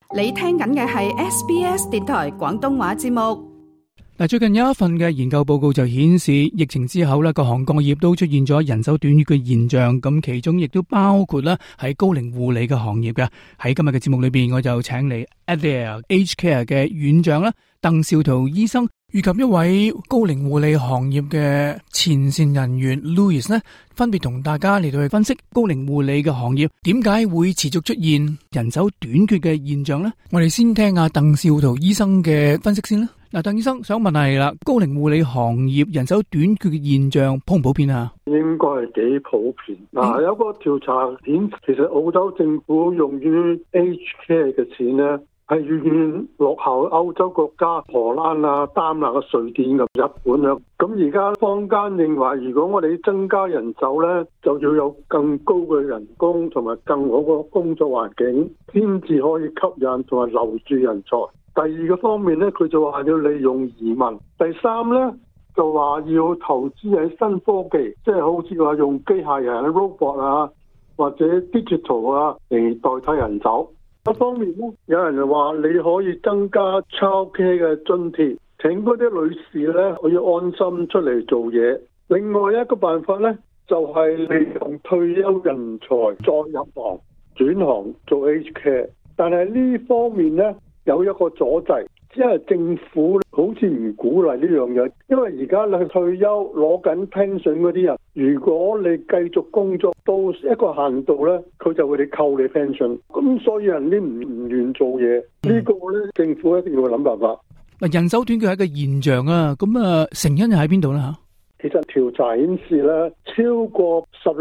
你聽緊嘅係 SBS 電台廣東話節目。 最近有一份嘅研究報告就顯示，疫情之後咧，各行各業都出現咗人手短缺嘅現象。咁其中亦都包括咧係高齡護理嘅行業嘅。喺今日嘅節目裏邊，我就請嚟 Adare Aged Care 嘅院長啦，鄧兆圖醫生，以及一位高齡護理行業嘅前線人員 Louis 呢，分別同大家嚟到去分析高齡護理嘅行業點解會持續出現人手短缺嘅現象呢？我哋先聽下鄧兆圖醫生嘅分析先啦。鄧醫生想問係啦，高齡護理行業人手短缺嘅現象普唔普遍啊？ 應該係幾普遍。有個調查顯，其實澳洲政府用於 Aged Care 嘅錢咧，係遠遠落後歐洲國家，荷蘭啊、丹麥啊、瑞典啊、日本啊。咁而家坊間認為，如果我哋增加人手咧，就要有更高嘅人工同埋更好嘅工作環境，先至可以吸引同埋留住人才。第二個方面咧，佢就話要利用移民。第三咧，就話要投資喺新科技，即係好似話用機械人 robot 啊，或者 digital 啊嚟代替人手。一方面咧，有人就話你可以增加 childcare 嘅津貼，請嗰啲女士咧可以安心出嚟做嘢。另外一個辦法咧，就係利用退休人才再入行轉行做 aged care。但係呢方面咧，有一個阻滯，即係政府好似唔鼓勵呢樣嘢，因為而家你退休攞緊 pension 嗰啲人，如果你繼續工作到一個限度咧，佢就會扣你 pension。咁所以人啲唔願做嘢，呢個咧政府一定要諗辦法。 人手短缺係一個現象啊，咁成因又喺邊度咧嚇？ 其實調查顯示咧，超過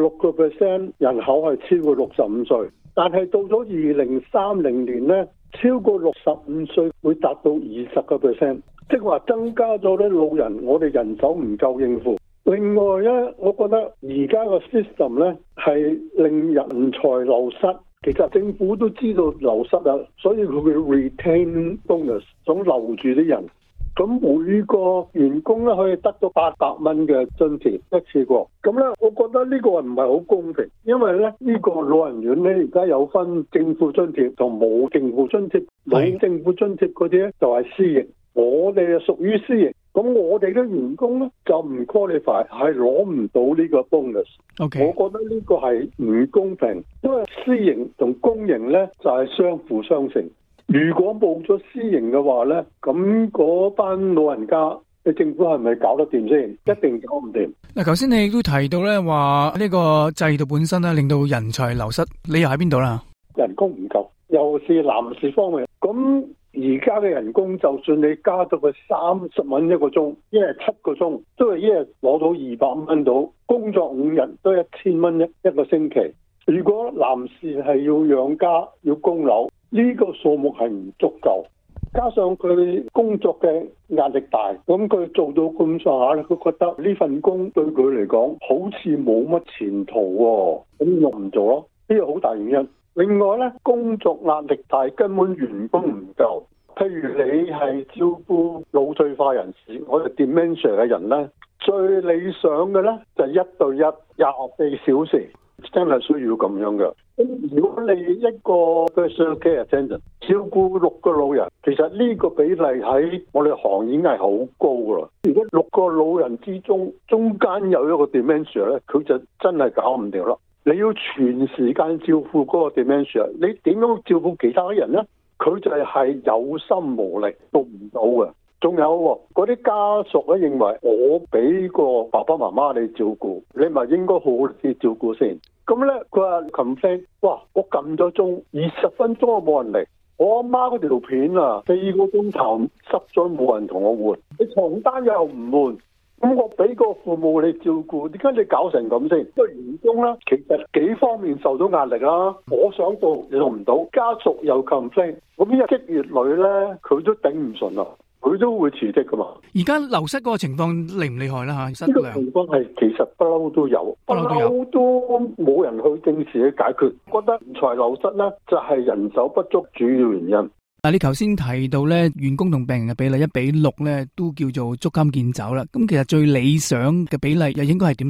16% 人口係超過65歲，但係到咗2030年咧，超過65歲會達到20%，即係話增加咗啲老人，我哋人手唔夠應付。另外咧，我覺得而家個 system 咧係令人才流失，其實政府都知道流失啦，所以佢會 retain bonus， 想留住啲人。咁每個員工咧可以得到800蚊嘅津貼一次過。咁咧，我覺得呢個唔係好公平，因為咧呢個老人院咧而家有分政府津貼同冇政府津貼。冇政府津貼嗰啲咧就係私營，我哋係屬於私營。咁我哋嘅員工咧就唔 qualify， 係攞唔到呢個 bonus。Okay. 我覺得呢個係唔公平，因為私營同公營咧就係相輔相成。如果冇咗私營嘅話咧，咁嗰班老人家，你政府係咪搞得掂先？一定搞唔掂。 頭先你都提到咧話呢個制度本身咧令到人才流失，理由喺邊度啦？ 人工唔夠，尤其是男士方面。咁而家嘅人工，就算你加到佢30蚊一個鐘，一日7個鐘，都係一日攞到200蚊到。工作5日都1000蚊一個星期。如果男士係要養家、要供樓，呢個數目係唔足夠。加上佢工作嘅壓力大，咁佢做到咁上下咧，佢覺得呢份工對佢嚟講好似冇乜前途喎，咁又唔做咯。呢個好大原因。另外咧，工作壓力大，根本員工唔夠。譬如你係照顧腦退化人士，我哋 dementia 嘅人咧，最理想嘅咧就係1對1 24小時，真係需要咁樣嘅。咁如果你一個 personal care attendant 照顧6個老人，其實呢個比例喺我哋行業已經係好高噶啦。如果6個老人之中間有一個 dementia 咧，佢就真係搞唔掂啦。你要全時間照顧嗰個 dementia， 你點樣照顧其他人呢？佢就係有心無力做唔到嘅。仲有嗰啲家屬咧認為，我俾個爸爸媽媽你照顧，你咪應該好好地照顧先。咁咧佢話 complain， 哇！我撳咗鐘20分鐘都冇人嚟，我阿媽嗰條片啊4個鐘頭濕咗冇人同我換，你床單又唔換。咁我俾個父母你照顧，點解你搞成咁先？個員工咧，其實幾方面受到壓力啦。我想做你做唔到，家屬又 complain， 咁一積月累咧，佢都頂唔順啦，佢都會辭職噶嘛。 而家流失嗰個情況厲唔厲害啦？吓， 呢個情況係其實不嬲都有，不嬲都冇人去正視去解決。覺得人才流失咧，就係人手不足主要原因。 你頭先提到咧，員工同病人嘅比例1:6咧，都叫做捉襟見肘啦。咁其實最理想嘅比例又應該係點咧？ 我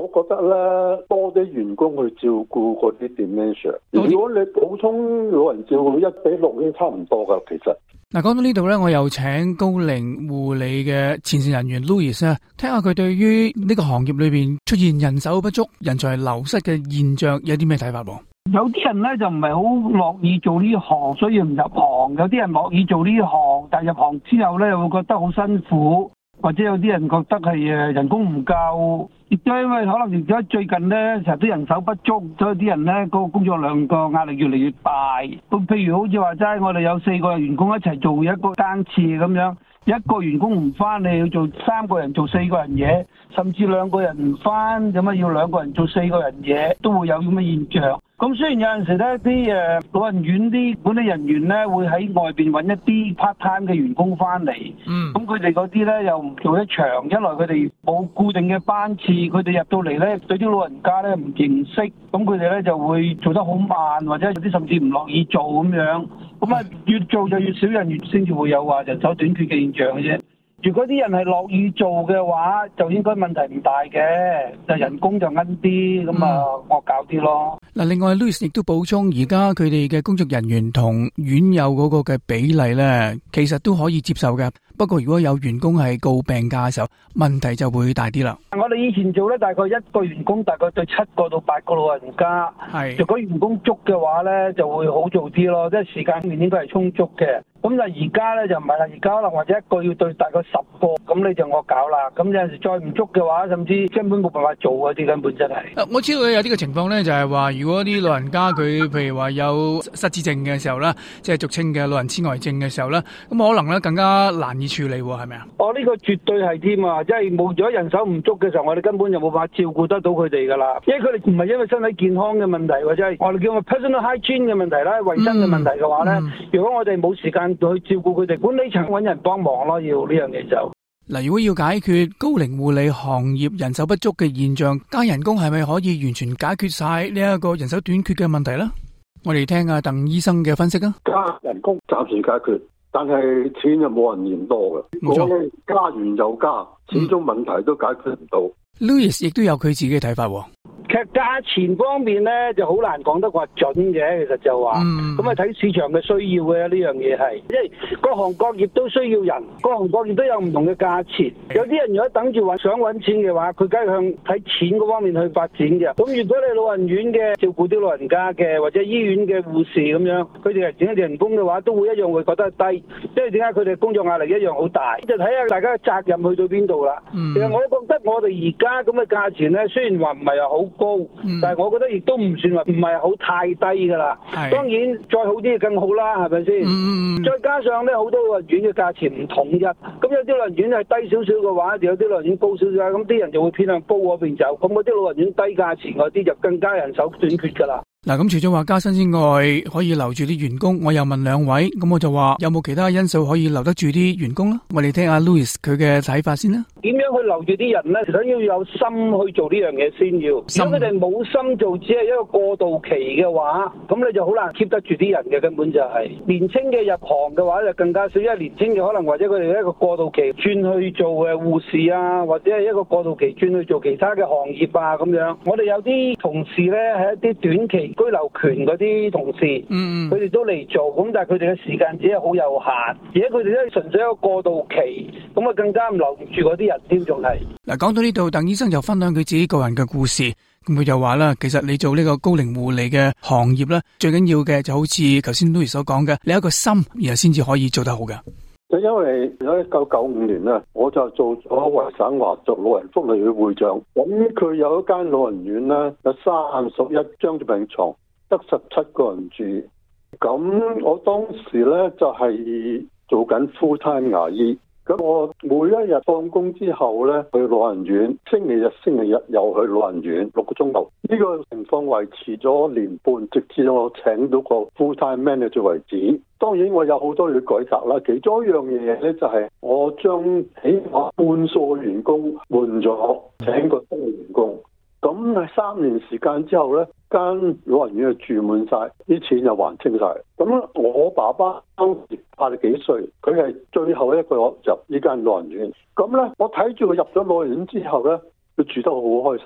覺得咧，多啲員工去照顧嗰啲 dementia。如果你普通老人照顧1:6已經差唔多噶，其實。 嗱，講到呢度咧，我又請高齡護理嘅前線人員 Louis 啊，聽下佢對於呢個行業裏邊出現人手不足、人才流失嘅現象有啲咩睇法喎？ 有啲人咧就唔係好樂意做呢行，所以唔入行；有啲人樂意做呢行，但入行之後咧又會覺得好辛苦，或者有啲人覺得係人工唔夠，亦都因為可能而家最近咧成日都人手不足，所以啲人咧嗰個工作量個壓力越嚟越大。咁譬如好似話齋，我哋有4個員工一齊做一個更次咁樣，一個員工唔翻，你要做3個人做4個人嘢，甚至2個人唔翻，咁啊要2個人做4個人嘢，都會有咁嘅現象。咁雖然有陣時咧，啲老人院啲管理人員咧會喺外邊揾一啲 part time 嘅員工翻嚟，咁佢哋嗰啲咧又唔做一場，一來佢哋冇固定嘅班次，佢哋入到嚟咧對啲老人家咧唔認識，咁佢哋咧就會做得好慢，或者有啲甚至唔樂意做咁樣，咁啊越做就越少人，越先至會有話人手短缺嘅現象嘅啫。如果啲人係樂意做嘅話，就應該問題唔大嘅，就人工就奀啲，咁啊惡搞啲咯。 嗱，另外 Louis 亦都補充，而家佢哋嘅工作人員同院友嗰個嘅比例咧，其實都可以接受嘅。不過如果有員工係告病假嘅時候，問題就會大啲啦。 我哋以前做咧，大概1個員工大概對7個到8個老人家。係。如果員工足嘅話咧，就會好做啲咯，即係時間面應該係充足嘅。咁但係而家咧就唔係啦，而家可能或者1個要對大概10個，咁你就惡搞啦。咁有陣時再唔足嘅話，甚至根本冇辦法做嗰啲根本真係。 我知道有啲嘅情況咧，就係話如果啲老人家佢譬如話有失智症嘅時候咧，即係俗稱嘅老人痴呆症嘅時候咧，咁可能咧更加難以處理喎，係咪啊？ 呢個絕對係添啊！即係冇咗人手唔足嘅時候，我哋根本就冇辦法照顧得到佢哋噶啦。因為佢哋唔係因為身體健康嘅問題，或者係我哋叫做 personal hygiene 嘅問題啦，衞生嘅問題嘅話咧，如果我哋冇時間去照顧佢哋，管理層揾人幫忙咯，要呢樣嘢就。 嗱，如果要解決高齡護理行業人手不足嘅現象，加人工係咪可以完全解決晒呢一個人手短缺嘅問題咧？我哋聽下鄧醫生嘅分析啊。 加人工暫時解決，但係錢就冇人嫌多嘅。 冇錯， 加完又加，始終問題都解決唔到。 Louis 亦都有佢自己嘅睇法喎。 其實價錢方面咧就好難講得話準嘅，其實就話咁啊睇市場嘅需要嘅呢樣嘢係，因為各行各業都需要人，各行各業都有唔同嘅價錢。有啲人如果等住話想揾錢嘅話，佢梗係向睇錢嗰方面去發展嘅。咁如果你老人院嘅照顧啲老人家嘅，或者醫院嘅護士咁樣，佢哋係整一啲人工嘅話，都會一樣會覺得低，因為點解佢哋工作壓力一樣好大。就睇下大家嘅責任去到邊度啦。其實我覺得我哋而家咁嘅價錢咧，雖然話唔係話好高，但係我覺得亦都唔算話唔係好太低噶啦。當然再好啲更好啦，係咪先？再加上咧，好多老人院嘅價錢唔統一，咁有啲老人院係低少少嘅話，有啲老人院高少少，咁啲人就會偏向高嗰邊走。咁嗰啲老人院低價錢嗰啲就更加人手短缺噶啦。 嗱，咁除咗話加薪之外，可以留住啲員工，我又問兩位，咁我就話有冇其他因素可以留得住啲員工咧？我哋聽下 Louis 佢嘅睇法先啦。 點樣去留住啲人咧？其實要有心去做呢樣嘢先要。如果佢哋冇心做，只係一個過渡期嘅話，咁你就好難 keep 得住啲人嘅，根本就係。年青嘅入行嘅話就更加少，因為年青嘅可能或者佢哋一個過渡期轉去做護士啊，或者係一個過渡期轉去做其他嘅行業啊咁樣。我哋有啲同事咧係一啲短期居留權嗰啲同事，佢哋都嚟做，咁但係佢哋嘅時間只係好有限，而且佢哋都係純粹一個過渡期，咁啊更加唔留住嗰啲人添，仲係。嗱， 講到呢度，鄧醫生就分享佢自己個人嘅故事，咁佢就話啦，其實你做呢個高齡護理嘅行業咧，最緊要嘅就好似頭先 Louis 所講嘅，你有一個心，然後先至可以做得好嘅。 因為喺1995年咧，我就做咗維省華族老人福利會會長，咁佢有一間老人院咧，有31張病床，得17個人住。咁我當時咧就係做緊 full time 牙醫，咁我每一日放工之後咧去老人院，星期日又去老人院6個鐘頭。呢個情況維持咗1年半，直至我請到個 full time manager 為止。當然我有好多嘢改革啦，其中一樣嘢咧就係我將起碼半數嘅員工換咗，請個新嘅員工。咁喺3年時間之後咧，間老人院就住滿晒，啲錢就還清晒。咁我爸爸當時80幾歲，佢係最後一個入呢間老人院。咁咧，我睇住佢入咗老人院之後咧，佢住得好開心。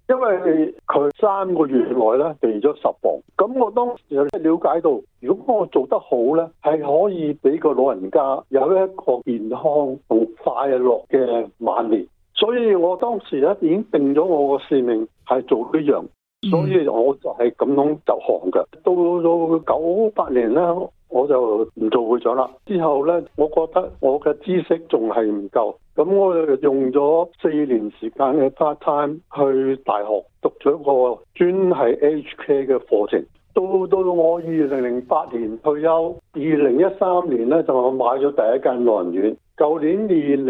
因為佢3個月內咧肥咗10磅。咁我當時就了解到，如果我做得好咧，係可以俾個老人家有一個健康同快樂嘅晚年。所以我當時咧已經定咗我個使命係做呢樣，所以我就係咁樣就行嘅。到98年咧，我就唔做會長啦。之後咧，我覺得我嘅知識仲係唔夠，咁我就用咗4年時間嘅 part time 去大學讀咗個專係 HK 嘅課程。到我2008年退休，2013年咧就買咗第一間老人院。舊年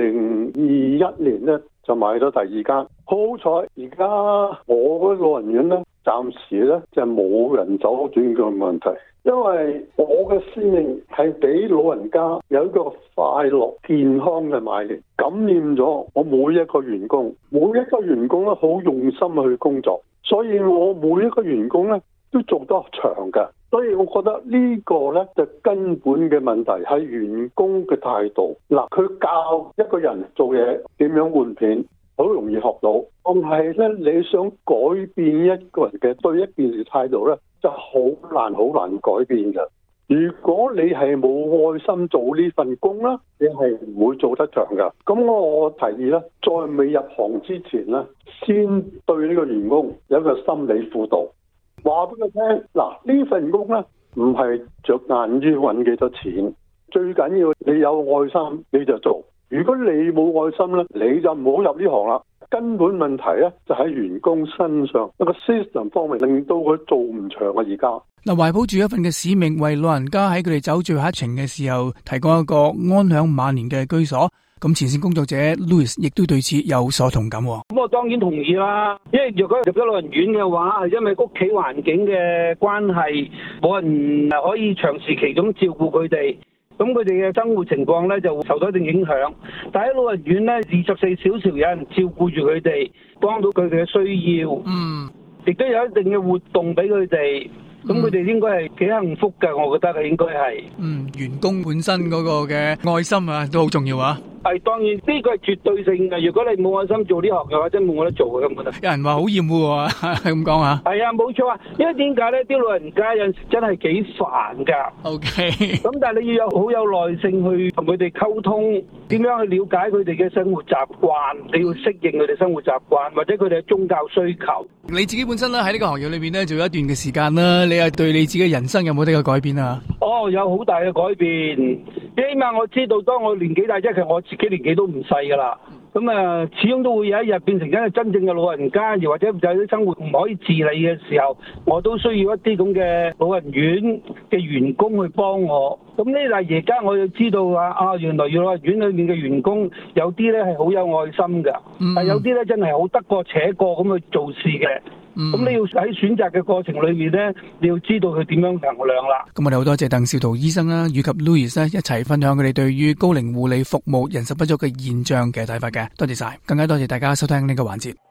2021年咧就買咗第2間。好彩而家我嗰老人院咧，暫時咧就冇人走轉嘅問題，因為我嘅使命係俾老人家有一個快樂健康嘅晚年，感染咗我每一個員工。每一個員工咧好用心去工作，所以我每一個員工咧都做得長嘅。所以我覺得呢個咧就根本嘅問題係員工嘅態度。嗱，佢教一個人做嘢點樣換片，好容易學到，但係咧你想改變一個人嘅對一件事態度咧，就好難改變嘅。如果你係冇愛心做呢份工啦，你係唔會做得長噶。咁我提議咧，在未入行之前咧，先對呢個員工有一個心理輔導。話俾佢聽，嗱，呢份工咧唔係着眼於揾幾多錢，最緊要你有愛心你就做。如果你冇愛心咧，你就唔好入呢行啦。根本問題咧就喺員工身上，一個 system 方面令到佢做唔長啊。而家嗱，懷抱住一份嘅使命，為老人家喺佢哋走最後一程嘅時候，提供一個安享晚年嘅居所。咁前線工作者 Louis 亦都對此有所同感。咁我當然同意啦，因為如果入咗老人院嘅話，係因為屋企環境嘅關係，冇人可以長時期咁照顧佢哋，咁佢哋嘅生活情況咧就會受到一定影響。但喺老人院咧，24小時有人照顧住佢哋，幫到佢哋嘅需要，亦都有一定嘅活動俾佢哋。咁佢哋應該係幾幸福嘅，我覺得係應該係。 員工本身嗰個嘅愛心啊，都好重要啊。 係，當然呢個係絕對性嘅。如果你冇愛心做呢行嘅話，真冇我得做嘅，咁覺得。 有人話好厭惡啊，係咁講啊。 係啊，冇錯啊。因為點解咧？啲老人家有陣時真係幾煩噶。 OK。 咁但係你要有好有耐性去同佢哋溝通，點樣去了解佢哋嘅生活習慣，你要適應佢哋生活習慣，或者佢哋嘅宗教需求。 你自己本身咧喺呢個行業裏邊咧做咗一段嘅時間啦，你係對你自己嘅人生有冇呢個改變啊？ 有好大嘅改變。起碼我知道，當我年紀大，即係我自己年紀都唔細噶啦。咁始終都會有一日變成一個真正嘅老人家，又或者有啲生活唔可以自理嘅時候，我都需要一啲咁嘅老人院嘅員工去幫我。咁呢，但係而家我要知道原來老人院裏面嘅員工有啲咧係好有愛心㗎，但有啲咧真係好得過且過咁去做事嘅。咁你要喺選擇嘅過程裏面咧，你要知道佢點樣衡量啦。咁我哋好多謝鄧兆圖醫生啦，以及 Louis 咧一齊分享佢哋對於高齡護理服務人手不足嘅現象嘅睇法嘅，多謝晒，更加多謝大家收聽呢個環節。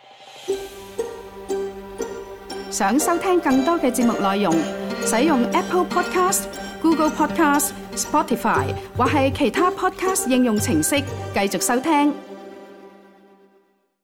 想收聽更多嘅節目內容，使用 Apple Podcast、Google Podcast、Spotify 或係其他 Podcast 應用程式繼續收聽。